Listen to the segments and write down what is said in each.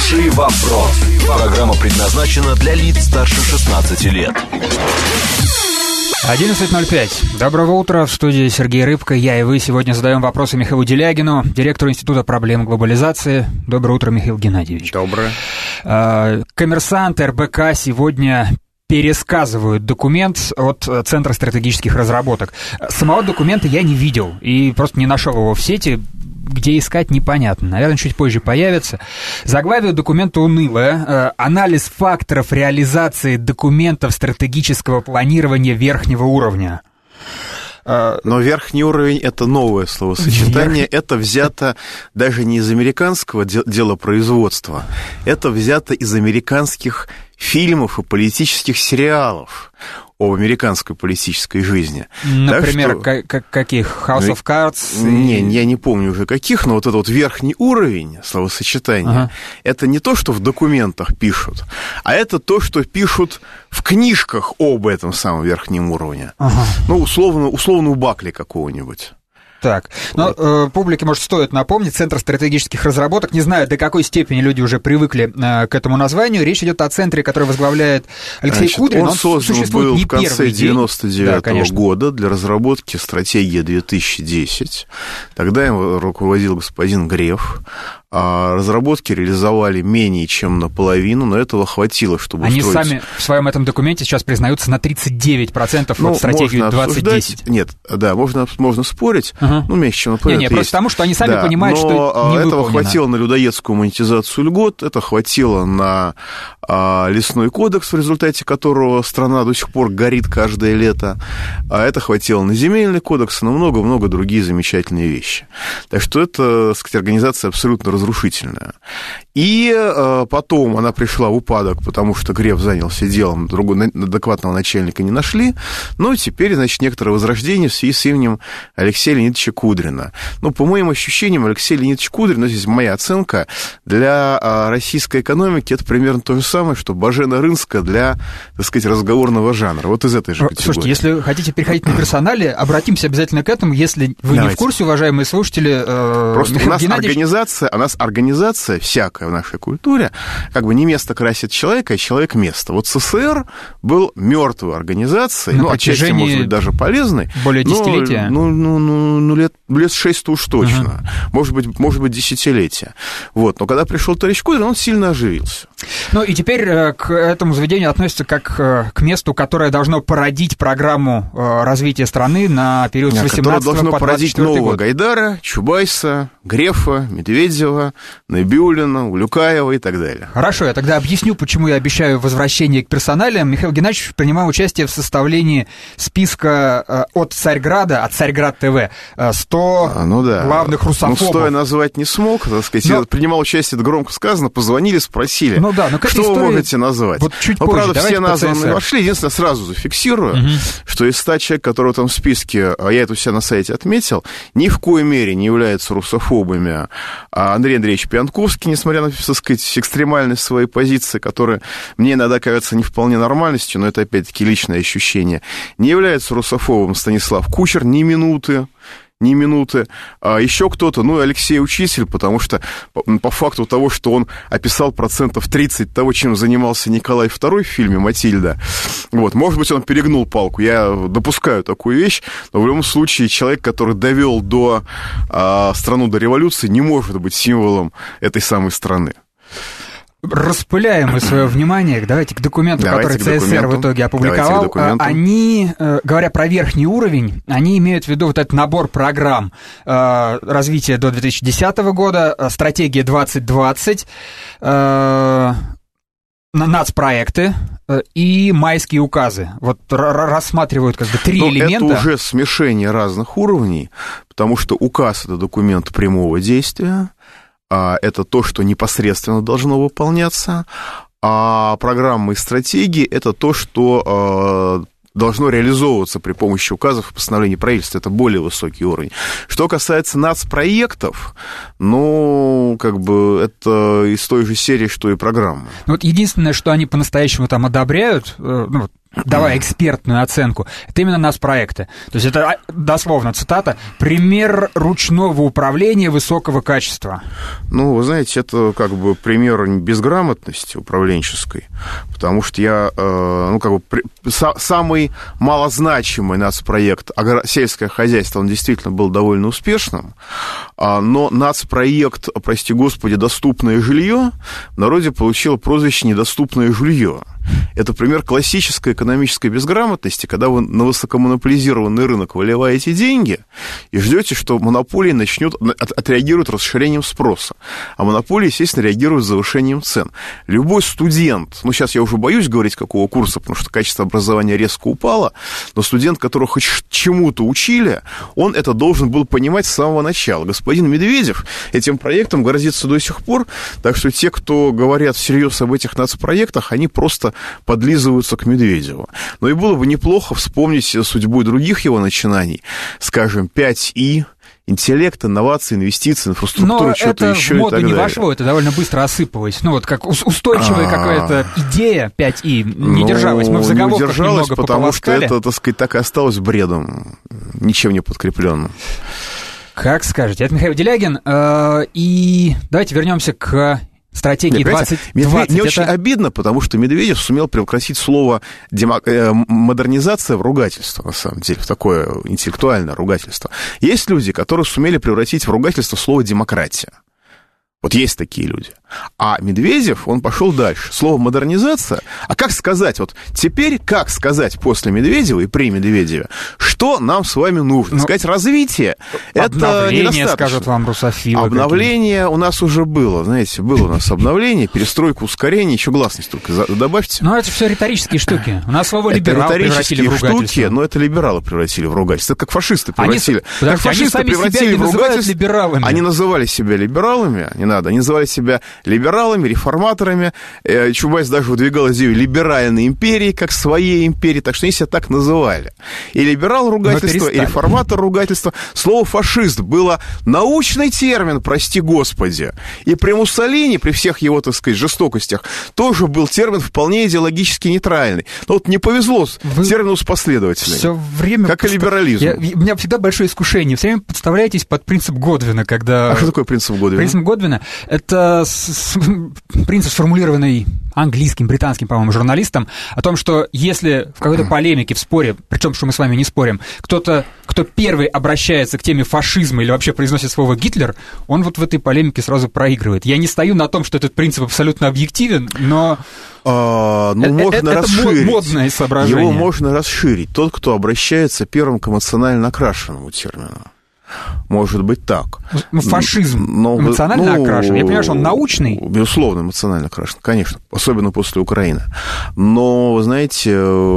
Хороший вопрос. Программа предназначена для лиц старше 16 лет. 11:05. Доброго утра. В студии Сергей Рыбка. Я и вы сегодня задаем вопросы Михаилу Делягину, директору Института проблем глобализации. Доброе утро, Михаил Геннадьевич. Доброе. Коммерсант, РБК сегодня пересказывают документ от Центра стратегических разработок. Самого документа я не видел и просто не нашел его в сети. Где искать, непонятно. Наверное, чуть позже появится. Заглавие документа унылое. Анализ факторов реализации документов стратегического планирования верхнего уровня. Но верхний уровень — это новое словосочетание. Это взято даже не из американского делопроизводства. Это взято из американских фильмов и политических сериалов об американской политической жизни. Например, каких? House of Cards? Не, я не помню уже каких, но вот этот вот верхний уровень словосочетания, это не то, что в документах пишут, а это то, что пишут в книжках об этом самом верхнем уровне. Ну, условно у Бакли какого-нибудь. Так, но публике, может, стоит напомнить, Центр стратегических разработок, не знаю, до какой степени люди уже привыкли к этому названию, речь идет о центре, который возглавляет Алексей Кудрин. Он создан был в конце 1999 года для разработки стратегии 2010, тогда им руководил господин Греф. А разработки реализовали менее чем наполовину, но этого хватило, чтобы Они сами в своем этом документе сейчас признаются на 39% от стратегии 2010. Нет, да, можно спорить, меньше, чем наполовину. Не, просто потому, что они сами понимают, что не выполнено. Этого хватило на людоедскую монетизацию льгот, это хватило на лесной кодекс, в результате которого страна до сих пор горит каждое лето, а это хватило на земельный кодекс и на много-много другие замечательные вещи. Так что это, так сказать, организация абсолютно разрушительная. И потом она пришла в упадок, потому что Греф занялся делом, другого адекватного начальника не нашли, но теперь, значит, некоторое возрождение в связи с именем Алексея Леонидовича Кудрина. Ну, по моим ощущениям, Алексей Леонидович Кудрин, здесь моя оценка, для российской экономики это примерно то же самое, что Божена Рынска для, так сказать, разговорного жанра. Вот из этой же категории. Слушайте, если хотите переходить на персонале, обратимся обязательно к этому, если вы не в курсе, уважаемые слушатели. Просто у нас организация всякая в нашей культуре, как бы не место красит человека, а человек место. Вот СССР был мертвой организацией, отчасти, может быть, даже полезной. Более десятилетия? Лет 6 уж точно. Может быть, десятилетия. Вот. Но когда пришел товарищ Кудрин, он сильно оживился. Ну и теперь к этому заведению относится как к месту, которое должно породить программу развития страны на период с 18 по 24 год. Должно породить нового Гайдара, Чубайса, Грефа, Медведева, Набиуллина, Улюкаева и так далее. Хорошо, я тогда объясню, почему я обещаю возвращение к персоналиям. Михаил Геннадьевич принимал участие в составлении списка от Царьграда ТВ, 100 главных русофобов. 100 я назвать не смог, так сказать. Я принимал участие, это громко сказано, позвонили, спросили, что вы можете назвать. Вот чуть позже, правда, все названные вошли. Единственное, сразу зафиксирую, что из 100 человек, которые там в списке, я это у себя на сайте отметил, ни в коей мере не являются русофобами. Андрей Андреевич Пьянковский, несмотря на, так сказать, экстремальность своей позиции, которая мне иногда кажется не вполне нормальностью, но это, опять-таки, личное ощущение, не является русофобом Станислав Кучер ни минуты. А еще кто-то, Алексей Учитель, потому что по факту того, что он описал 30% того, чем занимался Николай II в фильме «Матильда», может быть, он перегнул палку, я допускаю такую вещь, но в любом случае человек, который довел страну до революции, не может быть символом этой самой страны. Распыляем мы свое внимание, давайте к документу, который ЦССР в итоге опубликовал. Они, говоря про верхний уровень, они имеют в виду вот этот набор программ развития до 2010 года, стратегия 2020, нацпроекты и майские указы. Вот рассматривают как бы три элемента. Это уже смешение разных уровней, потому что указ — это документ прямого действия, это то, что непосредственно должно выполняться, а программы и стратегии — это то, что должно реализовываться при помощи указов и постановлений правительства. Это более высокий уровень. Что касается нацпроектов, это из той же серии, что и программы. Вот единственное, что они по-настоящему там одобряют, давая экспертную оценку, это именно нацпроекты. То есть это дословно цитата: «пример ручного управления высокого качества». Ну, вы знаете, это как бы пример безграмотности управленческой, потому что я, самый малозначимый нацпроект «Сельское хозяйство», он действительно был довольно успешным, но нацпроект, прости господи, «Доступное жилье» в народе получил прозвище «Недоступное жилье». Это пример классической экономической безграмотности, когда вы на высокомонополизированный рынок выливаете деньги и ждете, что монополии отреагируют расширением спроса. А монополии, естественно, реагируют завышением цен. Любой студент, сейчас я уже боюсь говорить, какого курса, потому что качество образования резко упало, но студент, которого хоть чему-то учили, он это должен был понимать с самого начала. Господин Медведев этим проектом грозится до сих пор, так что те, кто говорят всерьез об этих нацпроектах, они просто подлизываются к Медведеву. Но и было бы неплохо вспомнить судьбу других его начинаний, скажем, 5И, интеллект, инновации, инвестиции, инфраструктура, что-то еще и так далее. Но это в моду не вошло, это довольно быстро осыпалось. Как устойчивая какая-то идея 5И не держалась. Мы в заголовках немного пополоскали. Потому что это, так сказать, так и осталось бредом, ничем не подкрепленным. Как скажете. Это Михаил Делягин. И давайте вернемся к стратегии 2020. Мне очень обидно, потому что Медведев сумел превратить слово модернизация в ругательство, на самом деле, в такое интеллектуальное ругательство. Есть люди, которые сумели превратить в ругательство слово демократия. Вот есть такие люди. А Медведев, он пошел дальше. Слово «модернизация». А как сказать, теперь как сказать после Медведева и при Медведеве, что нам с вами нужно? Сказать развитие, это недостаточно. Скажут вам русофилы. Обновление у нас уже было, знаете, было у нас обновление, перестройка, ускорение, еще гласность только добавьте. Но это все риторические штуки. У нас слово «либерал» превратили в ругательство. Штуки, но это либералы превратили в ругательство. Это как фашисты превратили. Как фашисты превратили в ругательство. Они называли себя либералами, не надо, они называли себя либералами, реформаторами. Чубайс даже выдвигал идею либеральной империи, как своей империи, так что они себя так называли. И либерал ругательство, и реформатор ругательство. Слово «фашист» было научный термин, прости господи. И при Муссолини, при всех его, так сказать, жестокостях, тоже был термин вполне идеологически нейтральный. Но не повезло термину с последователями. Все время как и либерализм. У меня всегда большое искушение. Все время подставляетесь под принцип Годвина, когда... А что такое принцип Годвина? Принцип Годвина — это принцип, сформулированный английским, британским, по-моему, журналистом, о том, что если в какой-то полемике, в споре, причем, что мы с вами не спорим, кто первый обращается к теме фашизма или вообще произносит слово «Гитлер», он в этой полемике сразу проигрывает. Я не стою на том, что этот принцип абсолютно объективен, но... можно расширить. Это модное соображение. Его можно расширить. Тот, кто обращается первым к эмоционально окрашенному термину. Может быть так. Фашизм эмоционально окрашен. Я понимаю, что он научный. Безусловно, эмоционально окрашен, конечно. Особенно после Украины. Но, вы знаете,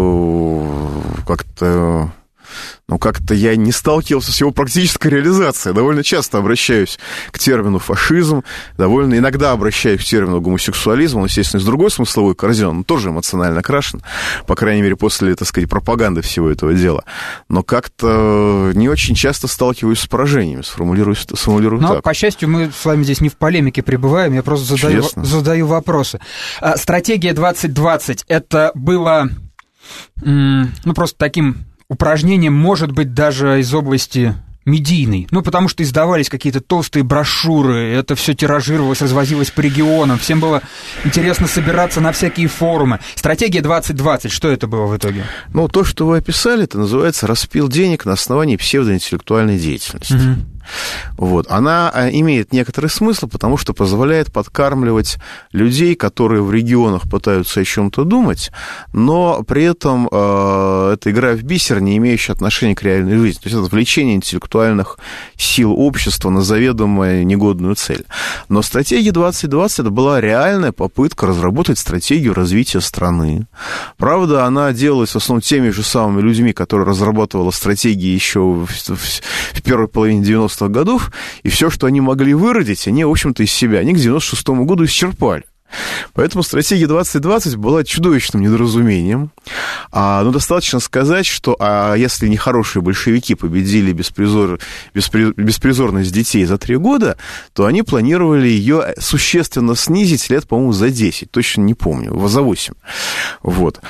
как-то я не сталкивался с его практической реализацией. Довольно часто обращаюсь к термину «фашизм», довольно иногда обращаюсь к термину «гомосексуализм». Он, естественно, из другой смысловой корзины, он тоже эмоционально окрашен, по крайней мере, после, так сказать, пропаганды всего этого дела. Но как-то не очень часто сталкиваюсь с поражениями, сформулирую так. Но, по счастью, мы с вами здесь не в полемике пребываем, я просто задаю вопросы. Стратегия 2020 — это было просто таким... упражнением, может быть, даже из области медийной. Потому что издавались какие-то толстые брошюры, это все тиражировалось, развозилось по регионам, всем было интересно собираться на всякие форумы. Стратегия 2020, что это было в итоге? То, что вы описали, это называется распил денег на основании псевдоинтеллектуальной деятельности. Она имеет некоторый смысл, потому что позволяет подкармливать людей, которые в регионах пытаются о чем-то думать, но при этом это игра в бисер, не имеющая отношения к реальной жизни. То есть это отвлечение интеллектуальных сил общества на заведомо негодную цель. Но стратегия 2020 это была реальная попытка разработать стратегию развития страны. Правда, она делалась в основном теми же самыми людьми, которые разрабатывала стратегии еще в первой половине 90-х годов, и все, что они могли выродить, они, в общем-то, из себя, они к 96-му году исчерпали. Поэтому стратегия 2020 была чудовищным недоразумением. Но достаточно сказать, что если нехорошие большевики победили беспризорность детей за 3 года, то они планировали ее существенно снизить лет, по-моему, за 10. Точно не помню, за 8. Вот.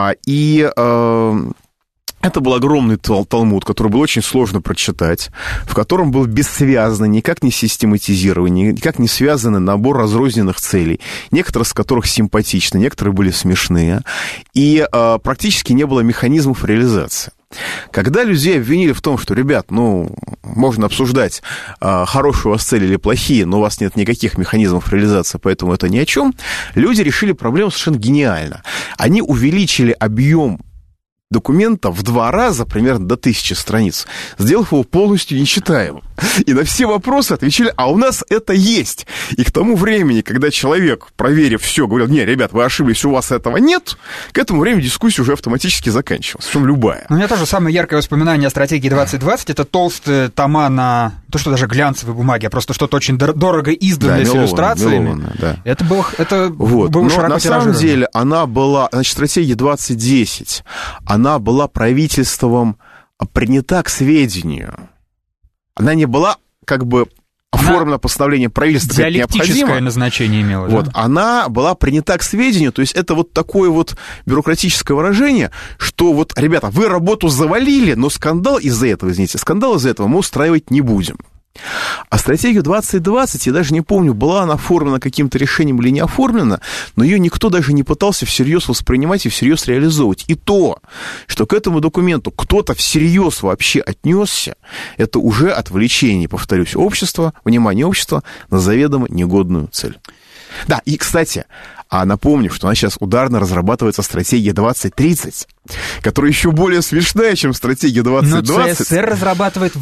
Это был огромный талмуд, который было очень сложно прочитать, в котором был бессвязный, никак не систематизированный, никак не связанный набор разрозненных целей, некоторые из которых симпатичны, некоторые были смешные, и практически не было механизмов реализации. Когда людей обвинили в том, что, ребят, можно обсуждать, хорошие у вас цели или плохие, но у вас нет никаких механизмов реализации, поэтому это ни о чем, люди решили проблему совершенно гениально. Они увеличили объем документа в 2 раза, примерно до 1000 страниц, сделав его полностью нечитаемым. И на все вопросы отвечали, а у нас это есть. И к тому времени, когда человек, проверив все, говорил, не, ребят, вы ошиблись, у вас этого нет, к этому времени дискуссия уже автоматически заканчивалась, причем любая. У меня тоже самое яркое воспоминание о стратегии 2020, это толстые тома на, то что даже глянцевой бумаге, а просто что-то очень дорого изданное, да, с иллюстрациями. Да. Это было Но широко на самом деле она была, стратегия 2010, она была правительством принята к сведению. Она не была оформлено постановление правительства, как необходимо. Диалектическое назначение имело. Вот, да? Она была принята к сведению, то есть это такое бюрократическое выражение, что ребята, вы работу завалили, но скандал из-за этого мы устраивать не будем. А стратегию 2020, я даже не помню, была она оформлена каким-то решением или не оформлена, но ее никто даже не пытался всерьез воспринимать и всерьез реализовывать. И то, что к этому документу кто-то всерьез вообще отнесся, это уже отвлечение, повторюсь, внимание общества на заведомо негодную цель. Да, и, кстати, напомню, что у нас сейчас ударно разрабатывается стратегия 2030, которая еще более смешная, чем стратегия 2020. Но ЦССР разрабатывает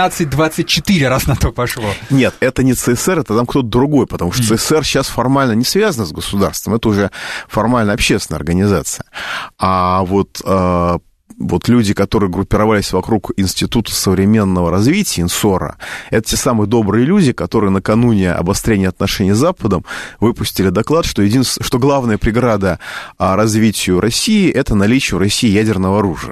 1824, раз на то пошло. Нет, это не ЦССР, это там кто-то другой, потому что ЦССР сейчас формально не связана с государством, это уже формально общественная организация. А люди, которые группировались вокруг Института современного развития, ИНСОРа, это те самые добрые люди, которые накануне обострения отношений с Западом выпустили доклад, что главная преграда развитию России – это наличие у России ядерного оружия.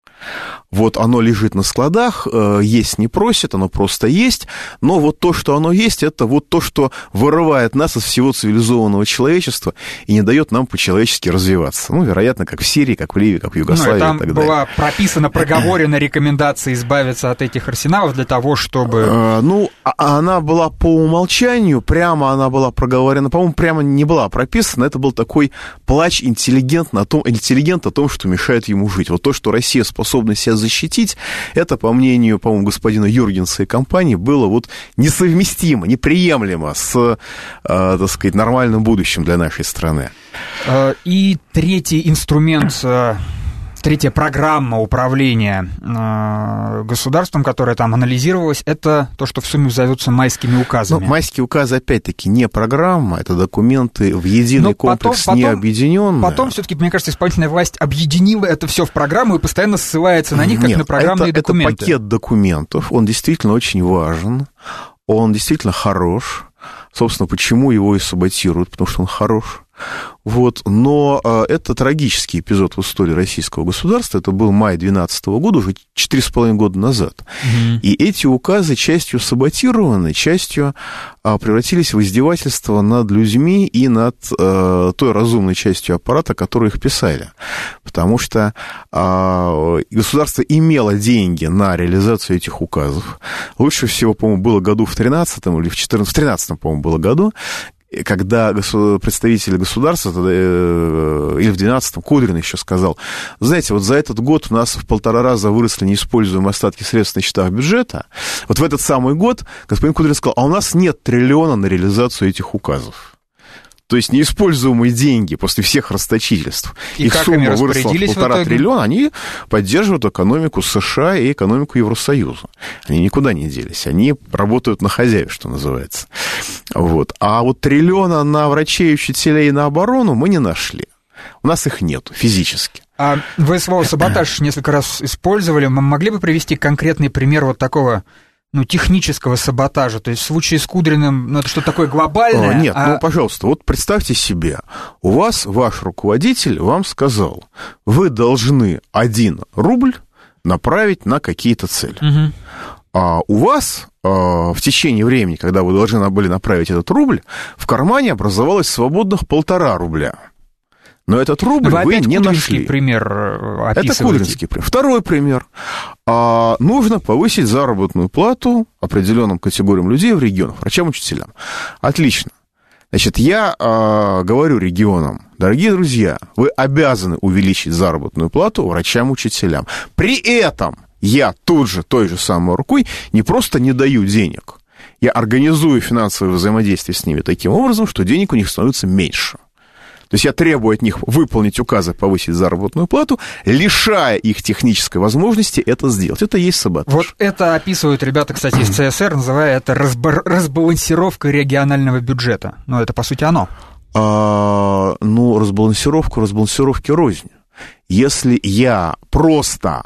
Оно лежит на складах, есть не просит, оно просто есть, но то, что оно есть, это то, что вырывает нас из всего цивилизованного человечества и не дает нам по-человечески развиваться. Вероятно, как в Сирии, как в Ливии, как в Югославии и так далее. Там была прописана, проговорена рекомендация избавиться от этих арсеналов для того, чтобы... Она была по умолчанию, прямо она была проговорена, по-моему, прямо не была прописана, это был такой плач интеллигента о том, что мешает ему жить. То, что Россия способна себя защитить, это, по мнению, по-моему, господина Юргенса и компании, было несовместимо, неприемлемо с, нормальным будущим для нашей страны. И третий инструмент... Третья программа управления государством, которая там анализировалась, это то, что в сумме зовется майскими указами. Майские указы, опять-таки, не программа, это документы в единый комплекс, не объединенные. Потом, все-таки, мне кажется, исполнительная власть объединила это все в программу и постоянно ссылается на них, как на программные документы. Это пакет документов, он действительно очень важен, он действительно хорош. Собственно, почему его и саботируют, потому что он хорош. Но это трагический эпизод в истории российского государства. Это был май 2012 года, уже 4,5 года назад. И эти указы частью саботированы, частью превратились в издевательство над людьми и над той разумной частью аппарата, которые их писали. Потому что государство имело деньги на реализацию этих указов. Лучше всего, по-моему, было году в 13-м или в 14-м, в 13-м, по-моему, было году, когда представители государства, или в 12-м, Кудрин еще сказал, знаете, за этот год у нас в 1,5 раза выросли неиспользуемые остатки средств на счетах бюджета. В этот самый год господин Кудрин сказал, а у нас нет триллиона на реализацию этих указов. То есть неиспользуемые деньги после всех расточительств. И их сумма выросла в 1,5 триллиона, они поддерживают экономику США и экономику Евросоюза. Они никуда не делись, они работают на хозяев, что называется. А триллиона на врачей, учителей и на оборону мы не нашли. У нас их нету физически. Вы слово «саботаж» несколько раз использовали. Мы могли бы привести конкретный пример такого технического саботажа? То есть в случае с Кудриным, это что-то такое глобальное? Нет, пожалуйста, вот представьте себе, у вас ваш руководитель вам сказал, вы должны 1 рубль направить на какие-то цели. Угу. А у вас в течение времени, когда вы должны были направить этот рубль, в кармане образовалось свободных 1,5 рубля. Но этот рубль вы не нашли. Пример описываете. Это кудринский пример. Второй пример. Нужно повысить заработную плату определенным категориям людей в регионах, врачам, учителям. Отлично. Значит, я говорю регионам, дорогие друзья, вы обязаны увеличить заработную плату врачам, учителям. При этом я тут же, той же самой рукой, не просто не даю денег, я организую финансовое взаимодействие с ними таким образом, что денег у них становится меньше. То есть я требую от них выполнить указы, повысить заработную плату, лишая их технической возможности это сделать. Это и есть саботаж. Вот это описывают ребята, кстати, из ЦСР, называя это разбалансировкой регионального бюджета. Но это, по сути, оно. Разбалансировки рознь. Если я просто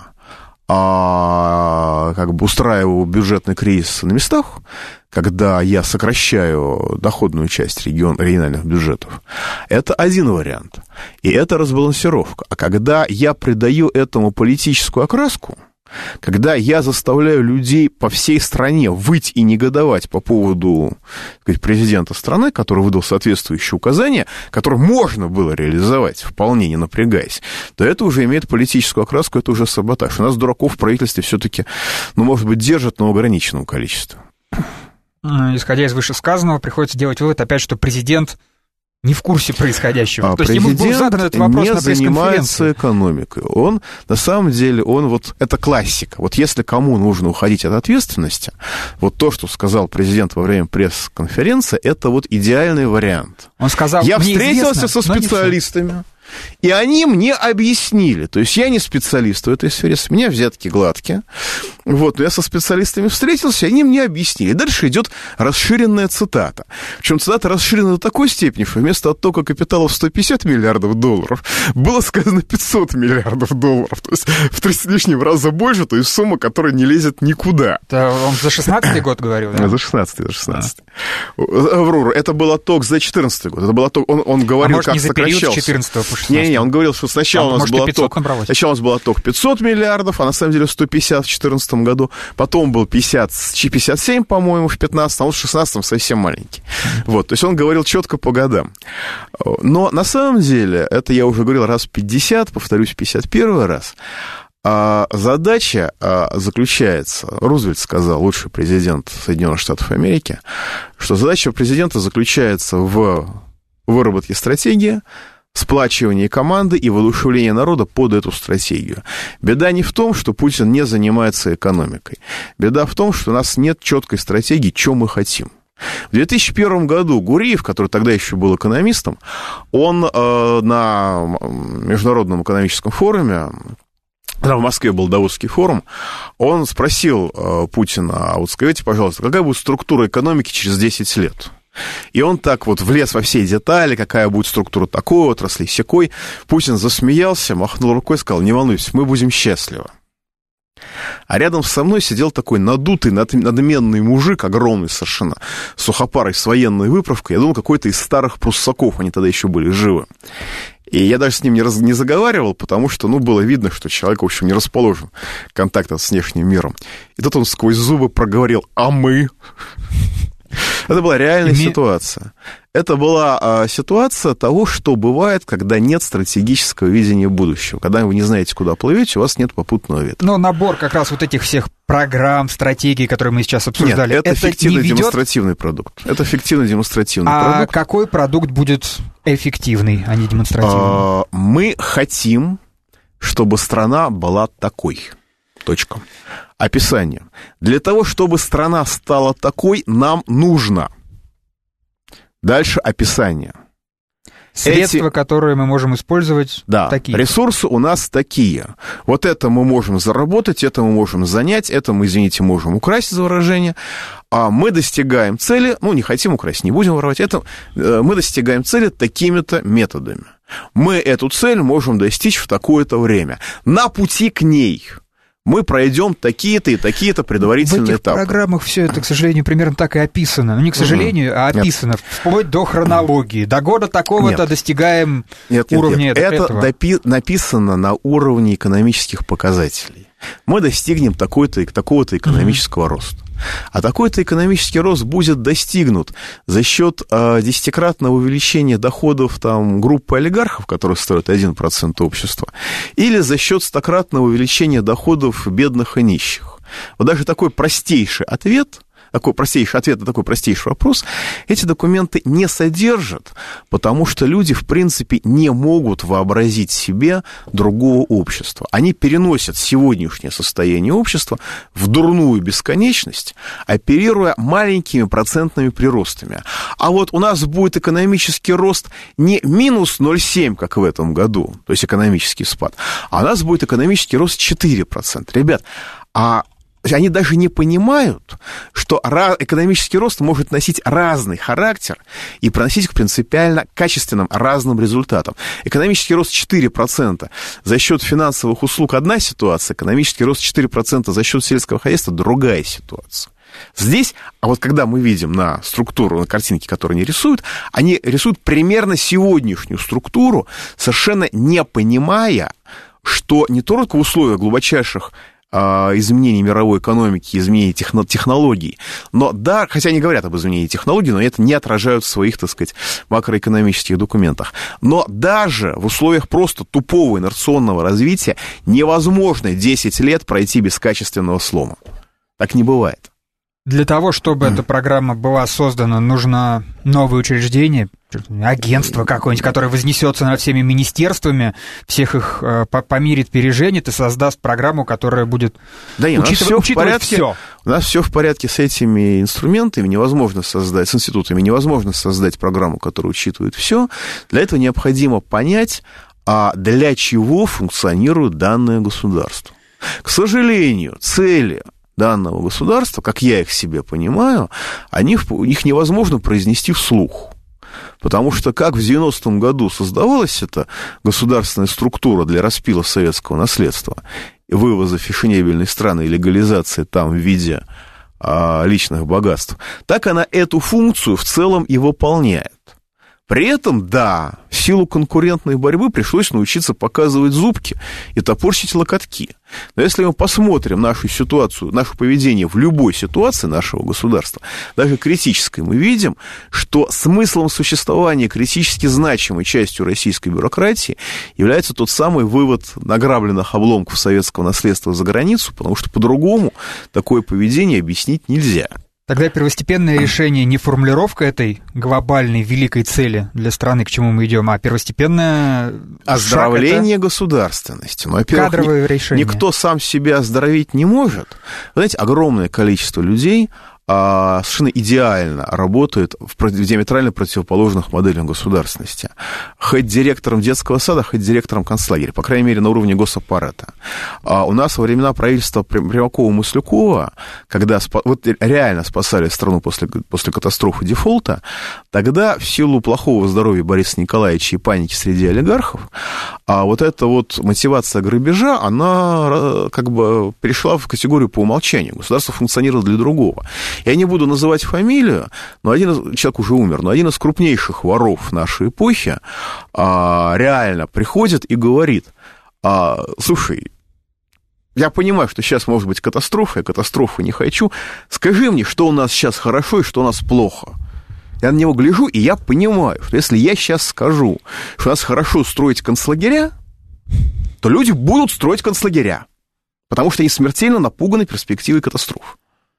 устраиваю бюджетный кризис на местах, когда я сокращаю доходную часть региональных бюджетов, это один вариант. И это разбалансировка. А когда я придаю этому политическую окраску, когда я заставляю людей по всей стране выть и негодовать по поводу, так сказать, президента страны, который выдал соответствующие указания, которые можно было реализовать, вполне не напрягаясь, то это уже имеет политическую окраску, это уже саботаж. У нас дураков в правительстве все-таки, может быть, держат, но в ограниченном количестве. Исходя из вышесказанного, приходится делать вывод опять, что президент не в курсе происходящего. То есть ему был задан этот вопрос на пресс-конференции. Не занимается экономикой. Он, на самом деле, это классика. Вот если кому нужно уходить от ответственности, вот то, что сказал президент во время пресс-конференции, это вот идеальный вариант. Он сказал, я встретился со специалистами, и они мне объяснили. То есть я не специалист в этой сфере, с меня взятки гладкие. Но я со специалистами встретился, и они мне объяснили. Дальше идет расширенная цитата. Причем цитата расширена до такой степени, что вместо оттока капитала в $150 миллиардов было сказано $500 миллиардов. То есть в 3 с лишним раза больше, то есть сумма, которая не лезет никуда. Это он за 16-й год говорил, да? За 16-й. Это был отток за 14-й год. Это был отток, он говорил, как сокращался. Может, не за период с 14 по 16? Не, он говорил, что сначала у нас был отток 500 миллиардов, а на самом деле 150 в 2014 году, потом был 57, по-моему, в 2015, а он в 2016 совсем маленький. То есть он говорил четко по годам. Но на самом деле, это я уже говорил раз 50, повторюсь, 51 раз, задача заключается, Рузвельт сказал, лучший президент Соединенных Штатов Америки, что задача президента заключается в выработке стратегии, сплачивание команды и воодушевление народа под эту стратегию. Беда не в том, что Путин не занимается экономикой. Беда в том, что у нас нет четкой стратегии, что мы хотим. В 2001 году Гуриев, который тогда еще был экономистом, он на Международном экономическом форуме, когда в Москве был Давосский форум, он спросил Путина, скажите, пожалуйста, какая будет структура экономики через 10 лет? И он так влез во все детали, какая будет структура такой отрасли, сякой. Путин засмеялся, махнул рукой и сказал, не волнуйся, мы будем счастливы. А рядом со мной сидел такой надутый, надменный мужик, огромный совершенно, сухопарый, с военной выправкой. Я думал, какой-то из старых пруссаков, они тогда еще были живы. И я даже с ним не заговаривал, потому что, было видно, что человек, в общем, не расположен к контакту с внешним миром. И тут он сквозь зубы проговорил, а мы... Это была реальная ситуация. Это была ситуация того, что бывает, когда нет стратегического видения будущего. Когда вы не знаете, куда плывете, у вас нет попутного ветра. Но набор как раз этих всех программ, стратегий, которые мы сейчас обсуждали, нет, это фиктивно-демонстративный продукт. Это фиктивно-демонстративный продукт. А какой продукт будет эффективный, а не демонстративный? Мы хотим, чтобы страна была такой. Точка. Описание. Для того, чтобы страна стала такой, нам нужно. Дальше описание. Средства, которые мы можем использовать, такие. Ресурсы у нас такие. Вот это мы можем заработать, это мы можем занять, это мы, извините, можем украсть, за выражение. А мы достигаем цели, не хотим украсть, не будем воровать, мы достигаем цели такими-то методами. Мы эту цель можем достичь в такое-то время. На пути к ней мы пройдем такие-то и такие-то предварительные этапы. В этих программах все это, к сожалению, примерно так и описано. Ну, не к сожалению, а описано. Вплоть до хронологии. До года такого-то достигаем уровня этого. Это написано на уровне экономических показателей. Мы достигнем такого-то экономического роста. А такой-то экономический рост будет достигнут за счет 10-кратного увеличения доходов группы олигархов, которые стоят 1% общества, или за счет 100-кратного увеличения доходов бедных и нищих. Вот даже такой простейший ответ на такой простейший вопрос эти документы не содержат, потому что люди, в принципе, не могут вообразить себе другого общества. Они переносят сегодняшнее состояние общества в дурную бесконечность, оперируя маленькими процентными приростами. А вот у нас будет экономический рост не минус 0,7, как в этом году, то есть экономический спад, а у нас будет экономический рост 4%. Ребят, они даже не понимают, что экономический рост может носить разный характер и приносить к принципиально качественным разным результатам. Экономический рост 4% за счет финансовых услуг одна ситуация, экономический рост 4% за счет сельского хозяйства другая ситуация. Здесь, а вот когда мы видим на структуру, на картинке, которые они рисуют примерно сегодняшнюю структуру, совершенно не понимая, что не только в условиях глубочайших изменений мировой экономики, изменений технологий. Но да, хотя они говорят об изменении технологий, но это не отражают в своих, так сказать, макроэкономических документах. Но даже в условиях просто тупого инерционного развития невозможно 10 лет пройти без качественного слома. Так не бывает. Для того, чтобы эта программа была создана, нужно новое учреждение, агентство какое-нибудь, которое вознесется над всеми министерствами, всех их помирит, переженит и создаст программу, которая будет учитывать все. У нас все в порядке с этими инструментами, с институтами невозможно создать программу, которая учитывает все. Для этого необходимо понять, для чего функционирует данное государство. К сожалению, цели данного государства, как я их себе понимаю, их невозможно произнести вслух. Потому что как в 90-м году создавалась эта государственная структура для распила советского наследства, вывоза фешенебельной страны и легализации там в виде личных богатств, так она эту функцию в целом и выполняет. При этом, да, в силу конкурентной борьбы пришлось научиться показывать зубки и топорщить локотки. Но если мы посмотрим нашу ситуацию, наше поведение в любой ситуации нашего государства, даже критической, мы видим, что смыслом существования критически значимой частью российской бюрократии является тот самый вывод награбленных обломков советского наследства за границу, потому что по-другому такое поведение объяснить нельзя. Тогда первостепенное решение не формулировка этой глобальной великой цели для страны, к чему мы идем, а первостепенное оздоровление государственности. Но, во-первых, кадровое решение. Никто сам себя оздоровить не может. Вы знаете, огромное количество людей совершенно идеально работает в диаметрально противоположных моделях государственности. Хоть директором детского сада, хоть директором концлагеря, по крайней мере, на уровне госаппарата. У нас во времена правительства Примакова-Маслякова, когда реально спасали страну после катастрофы дефолта, тогда в силу плохого здоровья Бориса Николаевича и паники среди олигархов, вот эта вот мотивация грабежа, она как бы перешла в категорию по умолчанию. Государство функционировало для другого. Я не буду называть фамилию, но человек уже умер, но один из крупнейших воров нашей эпохи реально приходит и говорит: слушай, я понимаю, что сейчас может быть катастрофа, я катастрофы не хочу, скажи мне, что у нас сейчас хорошо и что у нас плохо. Я на него гляжу, и я понимаю, что если я сейчас скажу, что у нас хорошо строить концлагеря, то люди будут строить концлагеря, потому что они смертельно напуганы перспективой катастроф.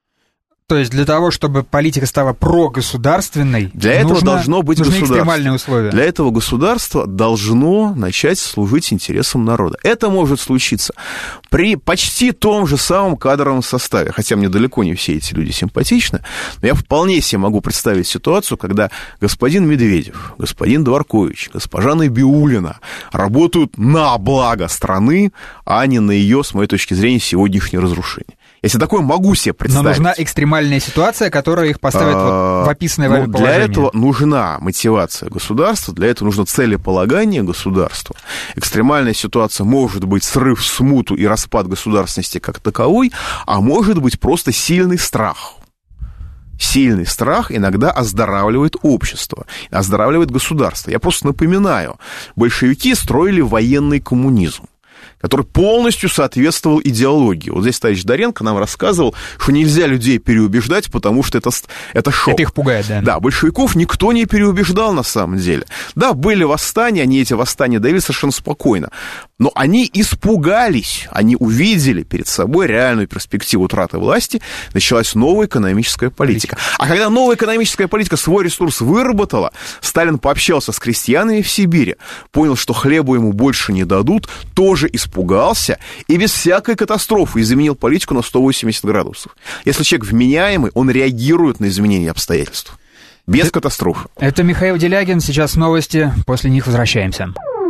То есть для того, чтобы политика стала прогосударственной, для этого должно быть нужны государство. Экстремальные условия. Для этого государство должно начать служить интересам народа. Это может случиться при почти том же самом кадровом составе. Хотя мне далеко не все эти люди симпатичны, но я вполне себе могу представить ситуацию, когда господин Медведев, господин Дворкович, госпожа Набиуллина работают на благо страны, а не на ее, с моей точки зрения, сегодняшнее разрушение. Если такое могу себе представить. Но нужна экстремальная ситуация, которая их поставит в описанное вами положение. Для этого нужна мотивация государства, для этого нужно целеполагание государства. Экстремальная ситуация может быть срыв, смуту и распад государственности как таковой, а может быть просто сильный страх. Сильный страх иногда оздоравливает общество, оздоравливает государство. Я просто напоминаю, большевики строили военный коммунизм, который полностью соответствовал идеологии. Вот здесь товарищ Доренко нам рассказывал, что нельзя людей переубеждать, потому что это шок. Это их пугает, да. Да, большевиков никто не переубеждал на самом деле. Да, были восстания, они эти восстания давили совершенно спокойно. Но они испугались, они увидели перед собой реальную перспективу утраты власти, началась новая экономическая политика. А когда новая экономическая политика свой ресурс выработала, Сталин пообщался с крестьянами в Сибири, понял, что хлеба ему больше не дадут, тоже испугался и без всякой катастрофы изменил политику на 180 градусов. Если человек вменяемый, он реагирует на изменения обстоятельств. Без катастрофы. Это Михаил Делягин, сейчас новости, после них возвращаемся.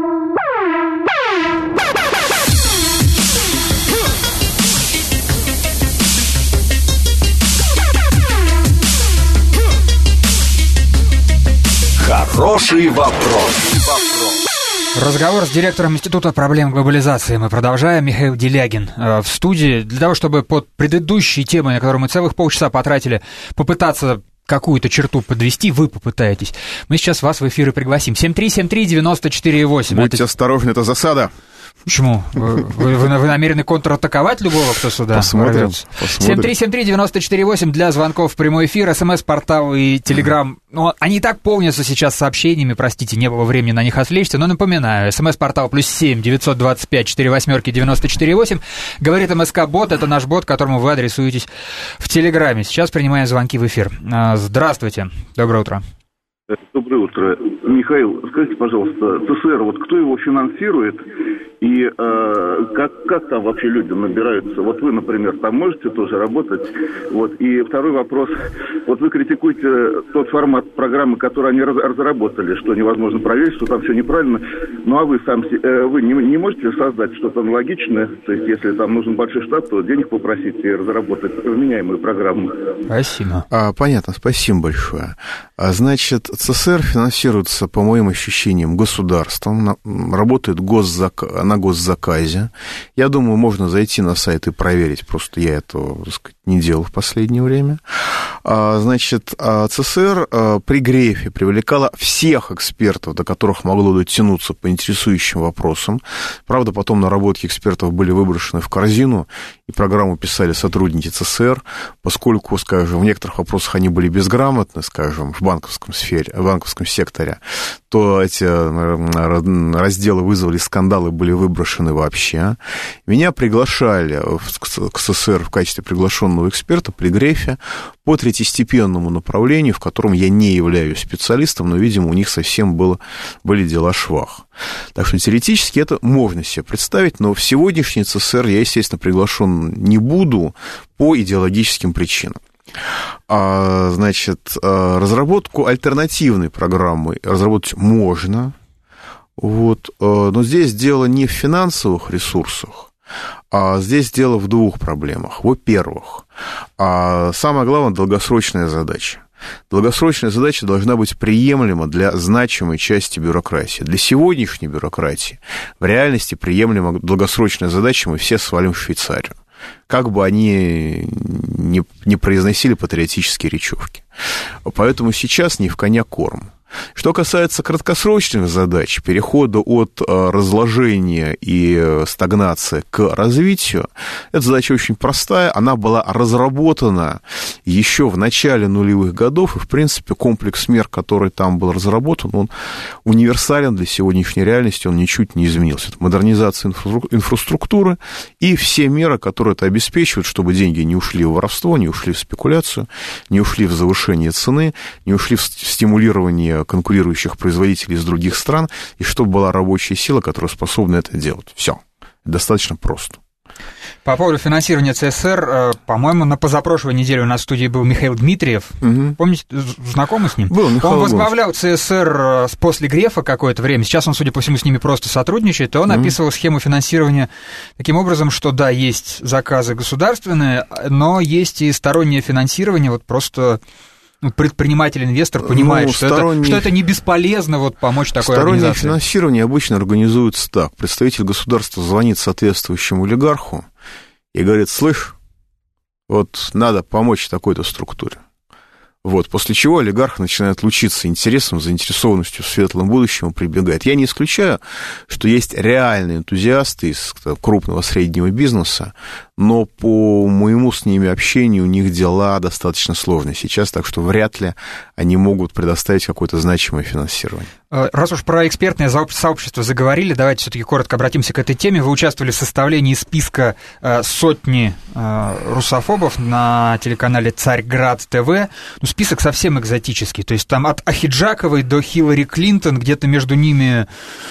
Хороший вопрос. Разговор с директором Института проблем глобализации мы продолжаем. Михаил Делягин в студии. Для того, чтобы под предыдущей темой, на которую мы целых полчаса потратили, попытаться какую-то черту подвести, вы попытаетесь. Мы сейчас вас в эфир и пригласим. 7373948. Будьте осторожны, это засада. Почему? Вы намерены контратаковать любого, кто сюда ворвется? 7373948 для звонков в прямой эфир, СМС-портал и Телеграм. Ну, они и так полнятся сейчас сообщениями, простите, не было времени на них отвлечься, но напоминаю, СМС-портал +7 925 48 948. Говорит МСК-бот, это наш бот, которому вы адресуетесь в Телеграме. Сейчас принимаем звонки в эфир. Здравствуйте, доброе утро. Доброе утро. Михаил, скажите, пожалуйста, ЦСР, вот кто его финансирует и как там вообще люди набираются? Вот вы, например, там можете тоже работать? Вот. И второй вопрос. Вот вы критикуете тот формат программы, который они разработали, что невозможно проверить, что там все неправильно. Ну а вы вы не можете создать что-то аналогичное? То есть, если там нужен большой штат, то денег попросить и разработать вменяемую программу. Спасибо. Понятно, спасибо большое. Значит, ЦСР финансируется, по моим ощущениям, государством, работает на госзаказе. Я думаю, можно зайти на сайт и проверить, просто я этого, так сказать, не делал в последнее время. Значит, ЦСР при Грефе привлекала всех экспертов, до которых могло дотянуться по интересующим вопросам. Правда, потом наработки экспертов были выброшены в корзину, и программу писали сотрудники ЦСР, поскольку, скажем, в некоторых вопросах они были безграмотны, скажем, в банковском секторе, то эти разделы вызвали скандалы, были выброшены вообще. Меня приглашали к ЦСР в качестве приглашенного эксперта при Грефе по третьестепенному направлению, в котором я не являюсь специалистом, но, видимо, у них совсем были дела швах. Так что теоретически это можно себе представить, но в сегодняшний ЦСР я, естественно, приглашен не буду по идеологическим причинам. Значит, разработку альтернативной программы разработать можно, вот, но здесь дело не в финансовых ресурсах, а здесь дело в двух проблемах. Во-первых, самое главное – долгосрочная задача. Долгосрочная задача должна быть приемлема для значимой части бюрократии. Для сегодняшней бюрократии в реальности приемлема долгосрочная задача, мы все свалим в Швейцарию. Как бы они не произносили патриотические речевки. Поэтому сейчас не в коня корм. Что касается краткосрочных задач, перехода от разложения и стагнации к развитию, эта задача очень простая, она была разработана еще в начале нулевых годов, и, в принципе, комплекс мер, который там был разработан, он универсален для сегодняшней реальности, он ничуть не изменился. Это модернизация инфраструктуры и все меры, которые это обеспечивают, чтобы деньги не ушли в воровство, не ушли в спекуляцию, не ушли в завышение цены, не ушли в стимулирование конкурирующих производителей из других стран, и чтобы была рабочая сила, которая способна это делать. Все. Достаточно просто. По поводу финансирования ЦССР, по-моему, на позапрошлой неделе у нас в студии был Михаил Дмитриев. Помните, знакомы с ним? Был, Михаил. Он возглавлял ЦССР после Грефа какое-то время. Сейчас он, судя по всему, с ними просто сотрудничает. И он описывал схему финансирования таким образом, что да, есть заказы государственные, но есть и стороннее финансирование, вот просто... предприниматель, инвестор понимает, что это не бесполезно вот, помочь такой организации. Стороннее финансирование обычно организуется так. Представитель государства звонит соответствующему олигарху и говорит: слышь, вот надо помочь такой-то структуре. Вот, после чего олигарх начинает лучиться интересом, заинтересованностью в светлом будущем и прибегает. Я не исключаю, что есть реальные энтузиасты из крупного среднего бизнеса, но по моему с ними общению у них дела достаточно сложные сейчас, так что вряд ли они могут предоставить какое-то значимое финансирование. Раз уж про экспертное сообщество заговорили, давайте все-таки коротко обратимся к этой теме. Вы участвовали в составлении списка сотни русофобов на телеканале «Царьград ТВ». Ну, список совсем экзотический, то есть там от Ахиджаковой до Хиллари Клинтон, где-то между ними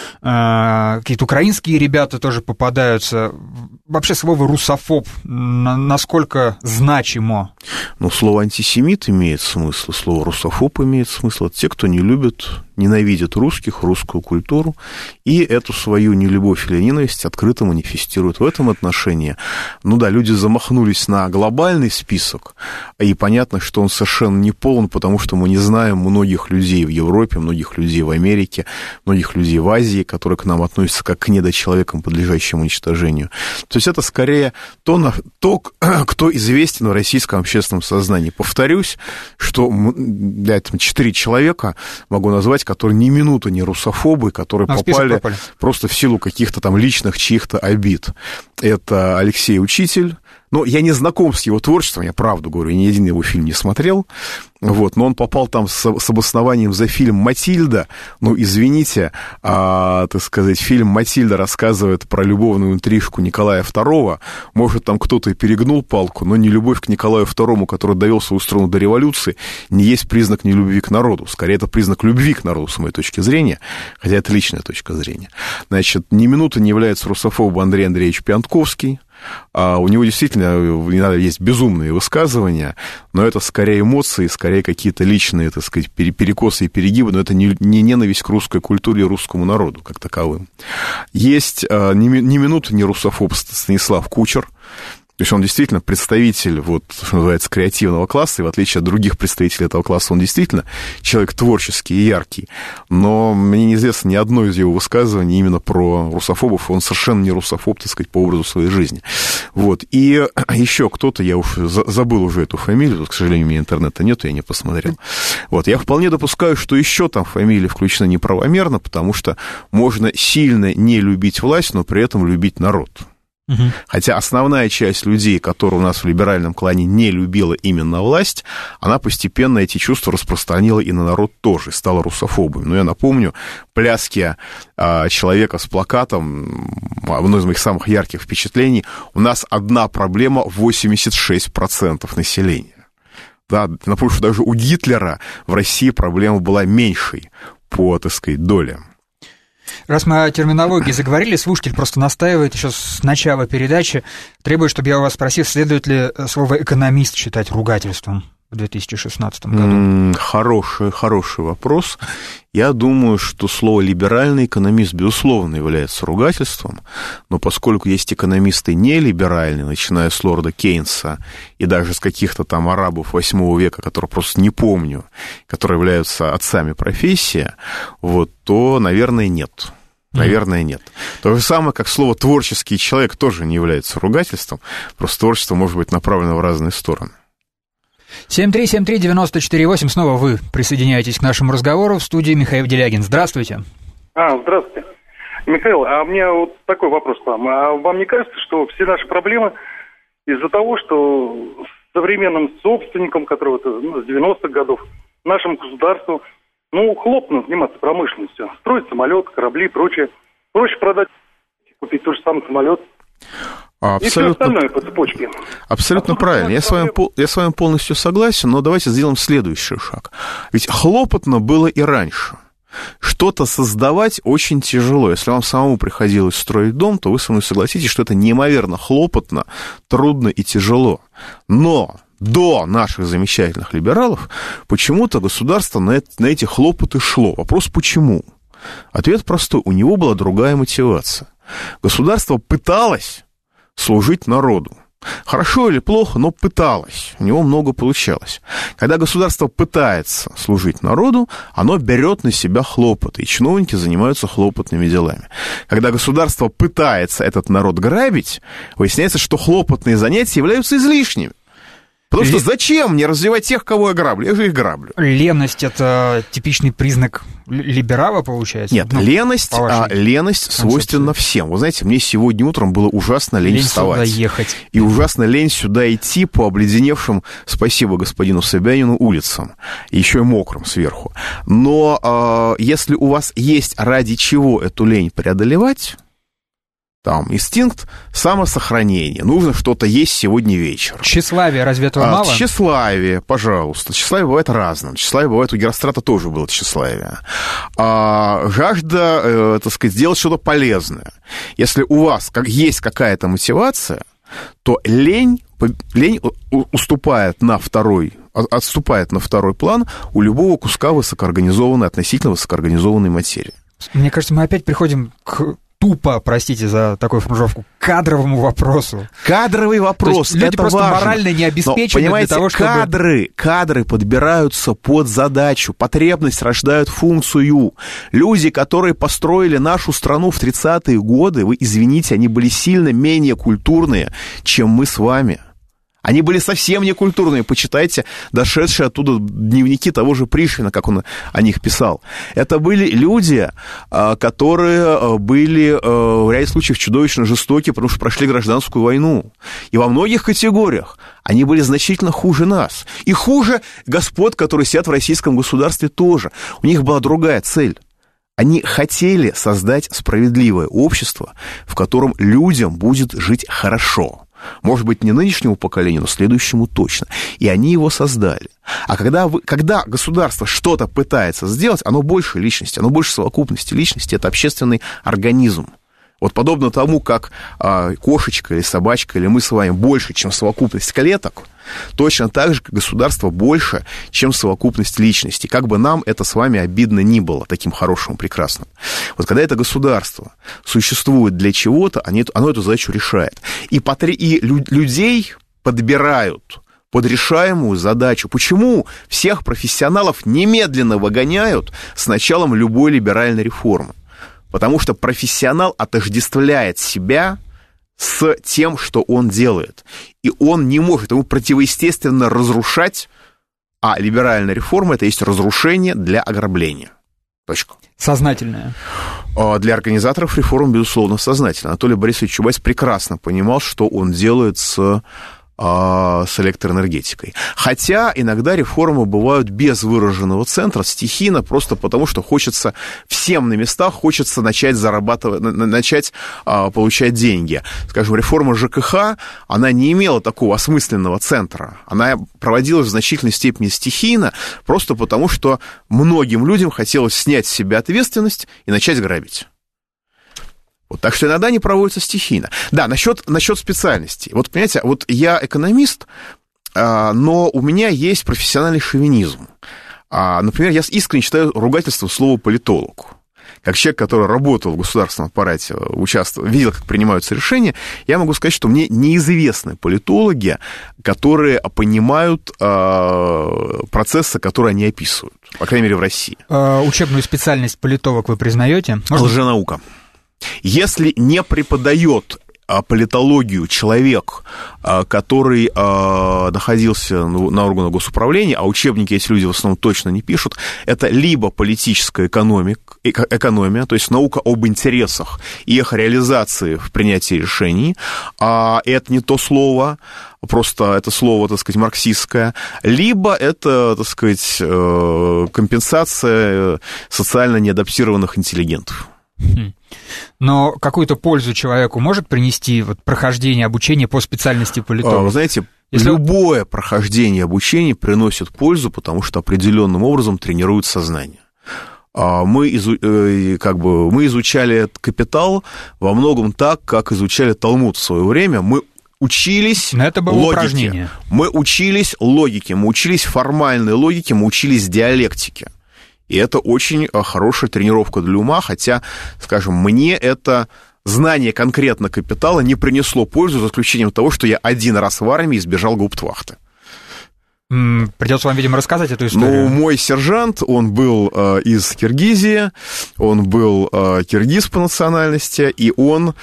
какие-то украинские ребята тоже попадаются. Вообще слово «русофоб» насколько значимо? Ну, слово «антисемит» имеет смысл, слово «русофоб» имеет смысл. Это те, кто не любит, ненавидит русских, русскую культуру, и эту свою нелюбовь или ненависть открыто манифестируют. В этом отношении, ну да, люди замахнулись на глобальный список, и понятно, что он совершенно не полон, потому что мы не знаем многих людей в Европе, многих людей в Америке, многих людей в Азии, которые к нам относятся как к недочеловекам, подлежащим уничтожению. То есть это скорее то, кто известен в российском общественном сознании. Повторюсь, что я там 4 человека могу назвать, которые ни минуты не русофобы, которые попали просто в силу каких-то там личных чьих-то обид. Это Алексей Учитель. Но я не знаком с его творчеством, я правду говорю, я ни один его фильм не смотрел, вот, но он попал там с обоснованием за фильм «Матильда». Ну, извините, так сказать, фильм «Матильда» рассказывает про любовную интрижку Николая II. Может, там кто-то и перегнул палку, но нелюбовь к Николаю II, который довел свою страну до революции, не есть признак нелюбви к народу. Скорее, это признак любви к народу, с моей точки зрения, хотя это личная точка зрения. Значит, ни минуты не является русофобом Андрей Андреевич Пьянковский. У него действительно иногда есть безумные высказывания, но это скорее эмоции, скорее какие-то личные, так сказать, перекосы и перегибы, но это не ненависть к русской культуре и русскому народу как таковым. Есть ни минуты не русофоб Станислав Кучер. То есть он действительно представитель, вот, что называется, креативного класса, и в отличие от других представителей этого класса, он действительно человек творческий и яркий. Но мне неизвестно ни одно из его высказываний именно про русофобов, он совершенно не русофоб, так сказать, по образу своей жизни. Вот. И еще кто-то, я уж забыл уже эту фамилию, тут, к сожалению, у меня интернета нету, я не посмотрел. Вот. Я вполне допускаю, что еще там фамилия включена неправомерно, потому что можно сильно не любить власть, но при этом любить народ. Хотя основная часть людей, которые у нас в либеральном клане не любила именно власть, она постепенно эти чувства распространила и на народ тоже, стала русофобами. Но я напомню, пляски человека с плакатом, одно из моих самых ярких впечатлений, у нас одна проблема: 86% населения. Да, напомню, что даже у Гитлера в России проблема была меньшей по, так сказать, доле. Раз мы о терминологии заговорили, слушатель просто настаивает еще с начала передачи, требует, чтобы я у вас спросил, следует ли слово «экономист» считать ругательством в 2016 году? Хороший вопрос. Я думаю, что слово «либеральный экономист» безусловно является ругательством, но поскольку есть экономисты нелиберальные, начиная с лорда Кейнса и даже с каких-то там арабов 8 века, которых просто не помню, которые являются отцами профессии, вот, то, наверное, нет. Наверное, нет. То же самое, как слово «творческий человек» тоже не является ругательством, просто творчество может быть направлено в разные стороны. 7373948, снова вы присоединяетесь к нашему разговору. В студии Михаил Делягин. Здравствуйте. Здравствуйте. Михаил, у меня вот такой вопрос к вам. А вам не кажется, что все наши проблемы из-за того, что современным собственникам, которые с 90-х годов, нашему государству, хлопно заниматься промышленностью, строить самолет, корабли и прочее. Проще продать, купить тот же самый самолет. И все остальное по цепочке. Абсолютно правильно. Я с вами полностью согласен, но давайте сделаем следующий шаг. Ведь хлопотно было и раньше. Что-то создавать очень тяжело. Если вам самому приходилось строить дом, то вы со мной согласитесь, что это неимоверно хлопотно, трудно и тяжело. Но до наших замечательных либералов почему-то государство на эти хлопоты шло. Вопрос, почему? Ответ простой. У него была другая мотивация. Государство пыталось служить народу. Хорошо или плохо, но пыталось. У него много получалось. Когда государство пытается служить народу, оно берет на себя хлопоты, и чиновники занимаются хлопотными делами. Когда государство пытается этот народ грабить, выясняется, что хлопотные занятия являются излишними. Потому что зачем мне развивать тех, кого я граблю? Я же их граблю. Леность — это типичный признак либерала, получается? Нет, леность свойственна всем. Вы знаете, мне сегодня утром было ужасно лень вставать. Сюда ехать. И ужасно лень сюда идти по обледеневшим, спасибо господину Собянину, улицам. Еще и мокрым сверху. Но если у вас есть ради чего эту лень преодолевать... Там инстинкт самосохранения. Нужно что-то есть сегодня вечером. Тщеславие, разве этого мало? Тщеславие, пожалуйста. Тщеславие бывает разным. Тщеславие бывает, у Герострата тоже было тщеславие. Жажда, так сказать, сделать что-то полезное. Если у вас есть какая-то мотивация, то лень отступает на второй план у любого куска относительно высокоорганизованной материи. Мне кажется, мы опять приходим к... тупо, простите за такую формулировку, кадровому вопросу. Кадровый вопрос, люди это просто важно. Морально не обеспечены. Но, понимаете, для того, чтобы... кадры подбираются под задачу, потребность рождает функцию. Люди, которые построили нашу страну в 30-е годы, вы извините, они были сильно менее культурные, чем мы с вами. Они были совсем некультурные. Почитайте дошедшие оттуда дневники того же Пришвина, как он о них писал. Это были люди, которые были в ряде случаев чудовищно жестоки, потому что прошли гражданскую войну. И во многих категориях они были значительно хуже нас. И хуже господ, которые сидят в российском государстве, тоже. У них была другая цель. Они хотели создать справедливое общество, в котором людям будет жить хорошо. Может быть, не нынешнему поколению, но следующему точно. И они его создали. А когда государство что-то пытается сделать, оно больше личности, оно больше совокупности личности. Это общественный организм. Вот подобно тому, как кошечка или собачка, или мы с вами больше, чем совокупность клеток, точно так же государство больше, чем совокупность личностей. Как бы нам это с вами обидно ни было, таким хорошим, прекрасным. Вот когда это государство существует для чего-то, оно эту задачу решает. И людей подбирают под решаемую задачу. Почему всех профессионалов немедленно выгоняют с началом любой либеральной реформы? Потому что профессионал отождествляет себя с тем, что он делает. И он не может, ему противоестественно разрушать, а либеральная реформа — это есть разрушение для ограбления. Точка. Сознательное. Для организаторов реформ, безусловно, сознательно. Анатолий Борисович Чубайс прекрасно понимал, что он делает с электроэнергетикой. Хотя иногда реформы бывают без выраженного центра, стихийно, просто потому что хочется всем на местах, хочется начать получать деньги. Скажем, реформа ЖКХ, она не имела такого осмысленного центра. Она проводилась в значительной степени стихийно, просто потому что многим людям хотелось снять с себя ответственность и начать грабить. Вот, так что иногда они проводятся стихийно. Да, насчет специальностей. Вот, понимаете, вот я экономист, но у меня есть профессиональный шовинизм. Например, я искренне считаю ругательством слова «политолог». Как человек, который работал в государственном аппарате, видел, как принимаются решения, я могу сказать, что мне неизвестны политологи, которые понимают процессы, которые они описывают, по крайней мере, в России. Учебную специальность политолог вы признаете? Лженаука. Если не преподает политологию человек, который находился на органах госуправления, а учебники эти люди в основном точно не пишут, это либо политическая экономия, то есть наука об интересах и их реализации в принятии решений, это не то слово, просто это слово, так сказать, марксистское, либо это, так сказать, компенсация социально неадаптированных интеллигентов. Но какую-то пользу человеку может принести вот прохождение обучения по специальности политолога? Вы знаете, любое прохождение обучения приносит пользу, потому что определенным образом тренирует сознание. мы изучали этот капитал во многом так, как изучали Талмуд в свое время. Мы учились логике, мы учились логике, мы учились формальной логике, мы учились диалектике. И это очень хорошая тренировка для ума, хотя, скажем, мне это знание конкретно капитала не принесло пользу, за исключением того, что я один раз в армии избежал гауптвахты. Придется вам, видимо, рассказать эту историю. Ну, мой сержант, он был из Киргизии, он был киргиз по национальности, и он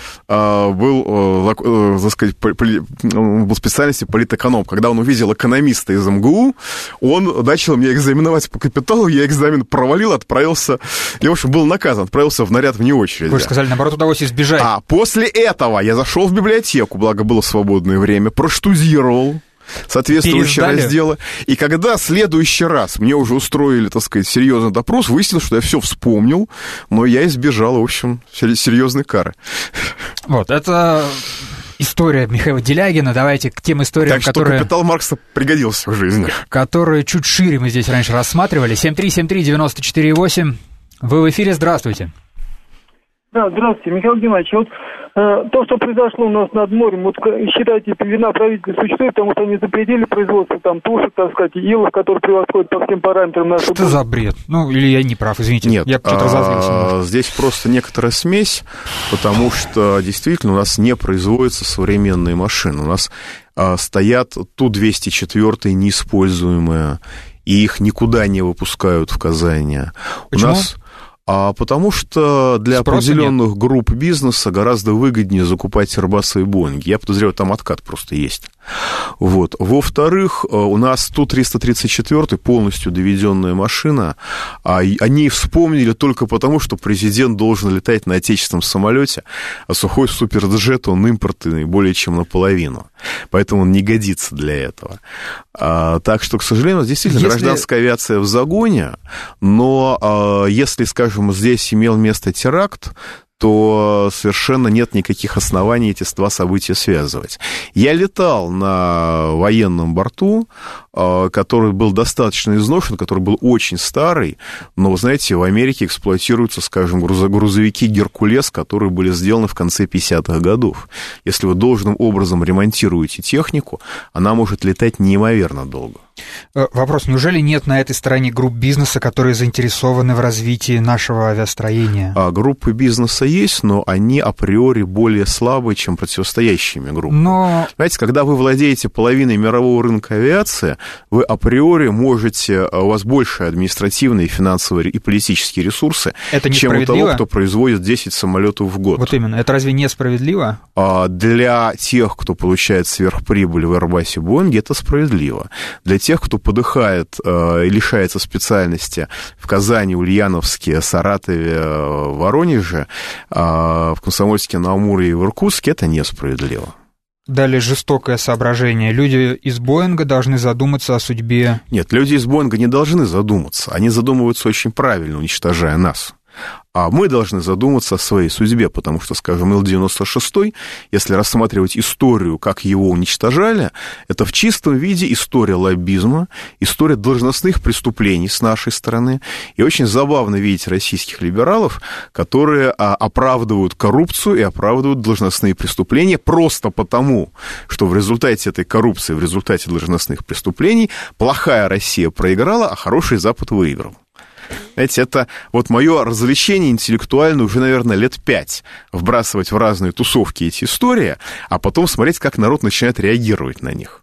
был, так сказать, он был специальностью политэконом. Когда он увидел экономиста из МГУ, он начал меня экзаменовать по капиталу, я экзамен провалил, отправился, и, в общем, был наказан, отправился в наряд вне очереди. Вы же сказали, наоборот, удалось избежать. А после этого я зашел в библиотеку, благо было свободное время, проштудировал соответствующие разделы. И когда в следующий раз мне уже устроили, так сказать, серьезный допрос, выяснилось, что я все вспомнил, но я избежал, в общем, серьезной кары. Вот, это история Михаила Делягина. Давайте к тем историям, так которые... Так что капитал Маркса пригодился в жизни. Которые чуть шире мы здесь раньше рассматривали. 7373948. Вы в эфире, здравствуйте. Да, здравствуйте, Михаил Геннадьевич. Вот то, что произошло у нас над морем, вот считайте, вина правительства существует, потому что они запретили производство там тушек, так сказать, илов, которые превосходят по всем параметрам нашу... Что за бред? Ну, или я не прав, извините. Нет, я что-то разозлился. Здесь просто некоторая смесь, потому что действительно у нас не производятся современные машины. У нас стоят Ту-204 неиспользуемые, и их никуда не выпускают в Казани. Почему? У нас... потому что для определенных групп бизнеса гораздо выгоднее закупать Airbus и Boeing. Я подозреваю, там откат просто есть. Вот. Во-вторых, у нас Ту-334 полностью доведенная машина. О ней вспомнили только потому, что президент должен летать на отечественном самолете, а сухой суперджет, он импортный более чем наполовину. Поэтому он не годится для этого. Так что, к сожалению, действительно гражданская авиация в загоне, но если, скажем, здесь имел место теракт, то совершенно нет никаких оснований эти два события связывать. Я летал на военном борту, который был достаточно изношен, который был очень старый, но, вы знаете, в Америке эксплуатируются, скажем, грузовики «Геркулес», которые были сделаны в конце 50-х годов. Если вы должным образом ремонтируете технику, она может летать неимоверно долго. Вопрос, неужели нет на этой стороне групп бизнеса, которые заинтересованы в развитии нашего авиастроения? Группы бизнеса есть, но они априори более слабые, чем противостоящими группами. Знаете, когда вы владеете половиной мирового рынка авиации, вы априори можете, у вас больше административные, финансовые и политические ресурсы, чем у того, кто производит 10 самолетов в год. Вот именно. Это разве несправедливо? Для тех, кто получает сверхприбыль в Airbus и Boeing, это справедливо. Для тех, кто подыхает и лишается специальности в Казани, Ульяновске, Саратове, Воронеже, в Комсомольске-на-Амуре и в Иркутске, это несправедливо. Далее жестокое соображение. Люди из Боинга должны задуматься о судьбе... Нет, люди из Боинга не должны задуматься. Они задумываются очень правильно, уничтожая нас. А мы должны задуматься о своей судьбе, потому что, скажем, Ил-96, если рассматривать историю, как его уничтожали, это в чистом виде история лоббизма, история должностных преступлений с нашей стороны. И очень забавно видеть российских либералов, которые оправдывают коррупцию и оправдывают должностные преступления просто потому, что в результате этой коррупции, в результате должностных преступлений плохая Россия проиграла, а хороший Запад выиграл. Знаете, это вот мое развлечение интеллектуальное уже, наверное, лет 5. Вбрасывать в разные тусовки эти истории, а потом смотреть, как народ начинает реагировать на них.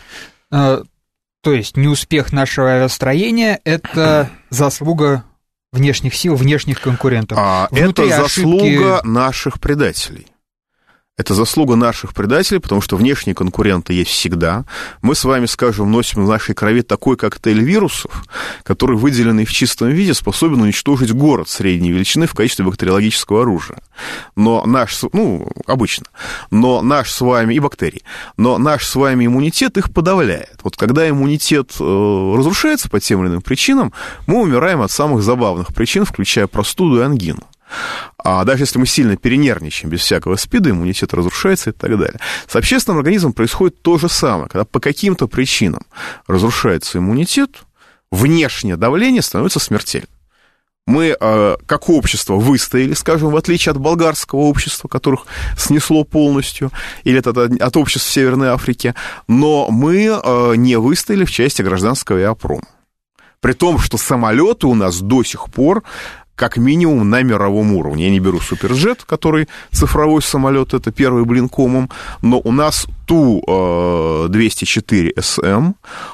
То есть неуспех нашего авиастроения – это заслуга внешних сил, внешних конкурентов. Это заслуга наших предателей. Это заслуга наших предателей, потому что внешние конкуренты есть всегда. Мы с вами, скажем, носим в нашей крови такой коктейль вирусов, который, выделенный в чистом виде, способен уничтожить город средней величины в качестве бактериологического оружия. Но обычно. Но наш с вами, и бактерий, но наш с вами иммунитет их подавляет. Вот когда иммунитет разрушается по тем или иным причинам, мы умираем от самых забавных причин, включая простуду и ангину. А даже если мы сильно перенервничаем, без всякого СПИДа, иммунитет разрушается и так далее. С общественным организмом происходит то же самое. Когда по каким-то причинам разрушается иммунитет, внешнее давление становится смертельным. Мы, как общество, выстояли, скажем, в отличие от болгарского общества, которых снесло полностью, или от обществ в Северной Африке, но мы не выстояли в части гражданского авиапрома. При том, что самолеты у нас до сих пор как минимум на мировом уровне. Я не беру Суперджет, который цифровой самолет, это первый блин комом, но у нас Ту-204СМ,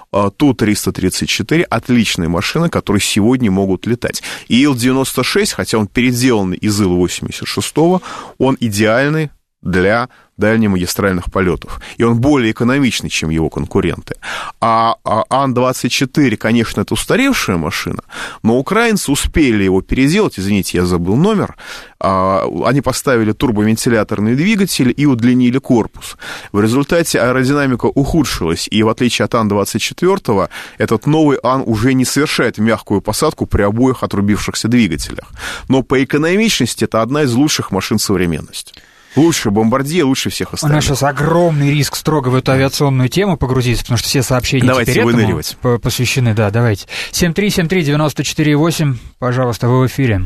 Ту-334 отличные машины, которые сегодня могут летать. И Ил-96, хотя он переделанный из Ил-86, он идеальный для дальнемагистральных полетов. И он более экономичный, чем его конкуренты. А Ан-24, конечно, это устаревшая машина, но украинцы успели его переделать, извините, я забыл номер, они поставили турбовентиляторные двигатели и удлинили корпус. В результате аэродинамика ухудшилась, и в отличие от Ан-24, этот новый Ан уже не совершает мягкую посадку при обоих отрубившихся двигателях. Но по экономичности это одна из лучших машин современности. Лучше Бомбардье, лучше всех остальных. У нас сейчас огромный риск строго в эту авиационную тему погрузиться, потому что все сообщения давайте теперь выныривать. Этому посвящены. Да, давайте. 7373948, пожалуйста, вы в эфире.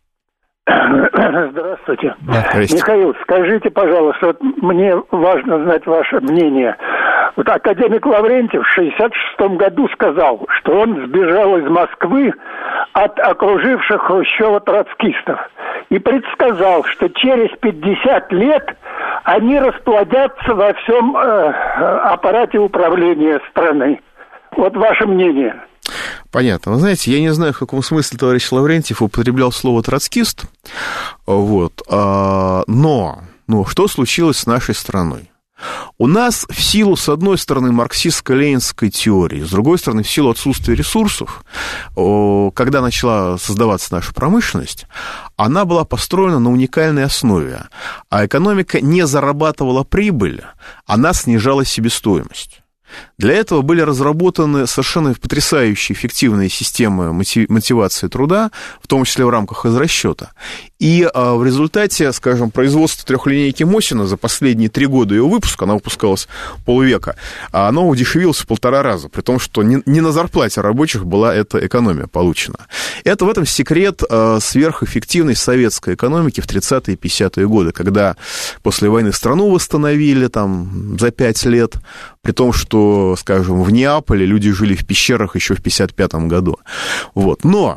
Здравствуйте. Да. Михаил, скажите, пожалуйста, вот мне важно знать ваше мнение. Вот академик Лаврентьев в 1966 году сказал, что он сбежал из Москвы от окруживших Хрущева троцкистов и предсказал, что через 50 лет они расплодятся во всем аппарате управления страны. Вот ваше мнение. Понятно. Вы знаете, я не знаю, в каком смысле товарищ Лаврентьев употреблял слово «троцкист», вот, но что случилось с нашей страной? У нас в силу, с одной стороны, марксистско-ленинской теории, с другой стороны, в силу отсутствия ресурсов, когда начала создаваться наша промышленность, она была построена на уникальной основе, а экономика не зарабатывала прибыль, она снижала себестоимость. Для этого были разработаны совершенно потрясающие эффективные системы мотивации труда, в том числе в рамках израсчета. И в результате, скажем, производство трехлинейки Мосина за последние 3 года ее выпуска, она выпускалась полвека, оно удешевилось в 1,5 раза, при том, что не на зарплате рабочих была эта экономия получена. Это в этом секрет сверхэффективной советской экономики в 30-е и 50-е годы, когда после войны страну восстановили там, за 5 лет, при том, что, скажем, в Неаполе люди жили в пещерах еще в 1955 году. Вот. Но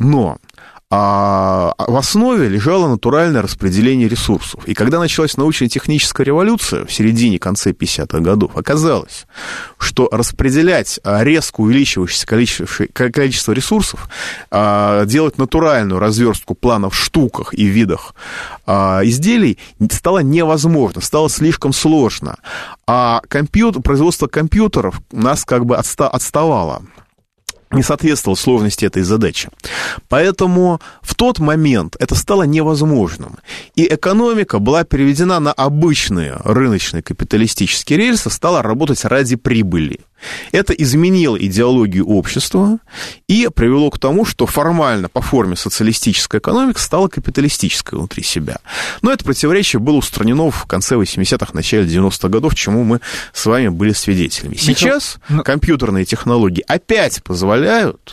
в основе лежало натуральное распределение ресурсов. И когда началась научно-техническая революция в середине-конце 50-х годов, оказалось, что распределять резко увеличивающееся количество ресурсов, делать натуральную разверстку плана в штуках и видах изделий стало невозможно, стало слишком сложно. А производство компьютеров нас как бы отставало, не соответствовало сложности этой задачи. Поэтому в тот момент это стало невозможным. И экономика была переведена на обычные рыночные капиталистические рельсы, стала работать ради прибыли. Это изменило идеологию общества и привело к тому, что формально по форме социалистическая экономика стала капиталистической внутри себя. Но это противоречие было устранено в конце 80-х, начале 90-х годов, чему мы с вами были свидетелями. Сейчас компьютерные технологии опять позволяют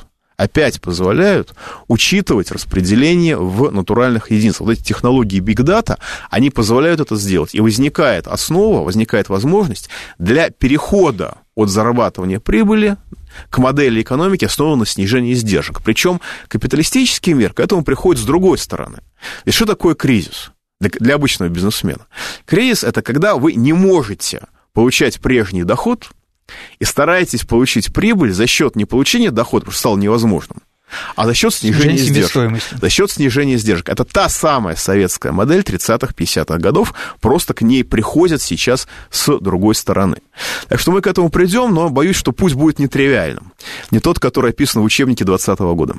учитывать распределение в натуральных единицах. Вот эти технологии Big Data, они позволяют это сделать. И возникает возможность для перехода от зарабатывания прибыли к модели экономики, основанной на снижении издержек. Причем капиталистический мир к этому приходит с другой стороны. И что такое кризис для обычного бизнесмена? Кризис – это когда вы не можете получать прежний доход и стараетесь получить прибыль за счет не получения дохода, потому что стало невозможным, а за счет снижения издержек. Это та самая советская модель 30-х, 50-х годов, просто к ней приходят сейчас с другой стороны. Так что мы к этому придем, но боюсь, что путь будет нетривиальным. Не тот, который описан в учебнике 2020 года.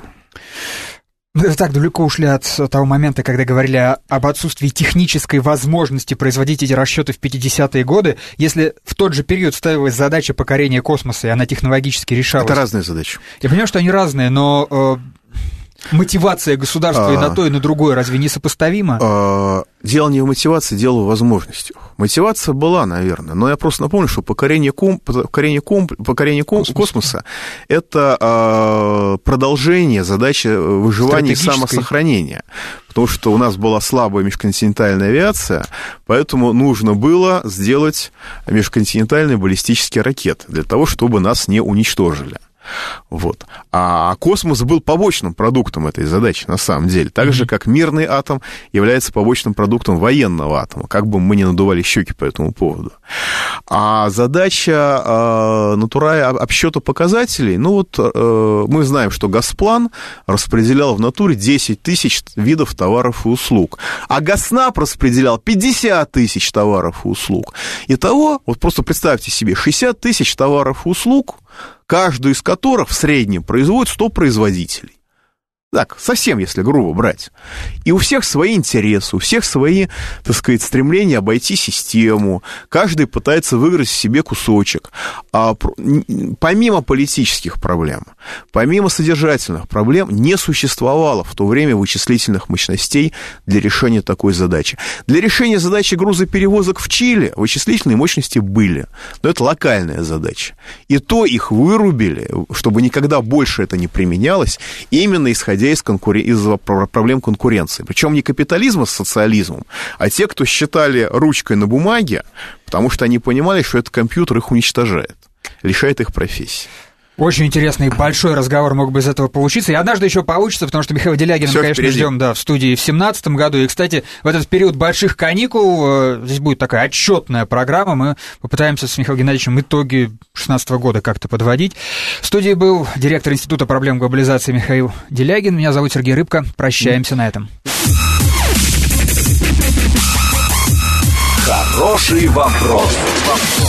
Мы так далеко ушли от того момента, когда говорили об отсутствии технической возможности производить эти расчеты в 50-е годы. Если в тот же период ставилась задача покорения космоса, и она технологически решалась... Это разные задачи. Я понимаю, что они разные, но Мотивация государства и на то, и на другое разве не сопоставима? Дело не в мотивации, дело в возможностях. Мотивация была, наверное, но я просто напомню, что покорение космоса – это продолжение задачи выживания и самосохранения. Потому что у нас была слабая межконтинентальная авиация, поэтому нужно было сделать межконтинентальные баллистические ракеты для того, чтобы нас не уничтожили. Вот. А космос был побочным продуктом этой задачи, на самом деле. Так же, как мирный атом является побочным продуктом военного атома, как бы мы ни надували щеки по этому поводу. А задача обсчета показателей, мы знаем, что Госплан распределял в натуре 10 тысяч видов товаров и услуг, а Госнаб распределял 50 тысяч товаров и услуг. Итого, вот просто представьте себе, 60 тысяч товаров и услуг, каждую из которых в среднем производит 100 производителей. Так, совсем, если грубо брать. И у всех свои интересы, у всех свои, так сказать, стремления обойти систему. Каждый пытается выиграть себе кусочек. А помимо политических проблем, помимо содержательных проблем, не существовало в то время вычислительных мощностей для решения такой задачи. Для решения задачи грузоперевозок в Чили вычислительные мощности были. Но это локальная задача. И то их вырубили, чтобы никогда больше это не применялось, именно исходя из проблем конкуренции. Причем не капитализма с социализмом, а те, кто считали ручкой на бумаге, потому что они понимали, что этот компьютер их уничтожает, лишает их профессии. Очень интересный и большой разговор мог бы из этого получиться. И однажды еще получится, потому что Михаила Делягина мы, конечно, ждем в студии в 2017 году. И, кстати, в этот период больших каникул здесь будет такая отчетная программа. Мы попытаемся с Михаилом Геннадьевичем итоги 2016 года как-то подводить. В студии был директор Института проблем глобализации Михаил Делягин. Меня зовут Сергей Рыбко. Прощаемся на этом. Хороший вопрос.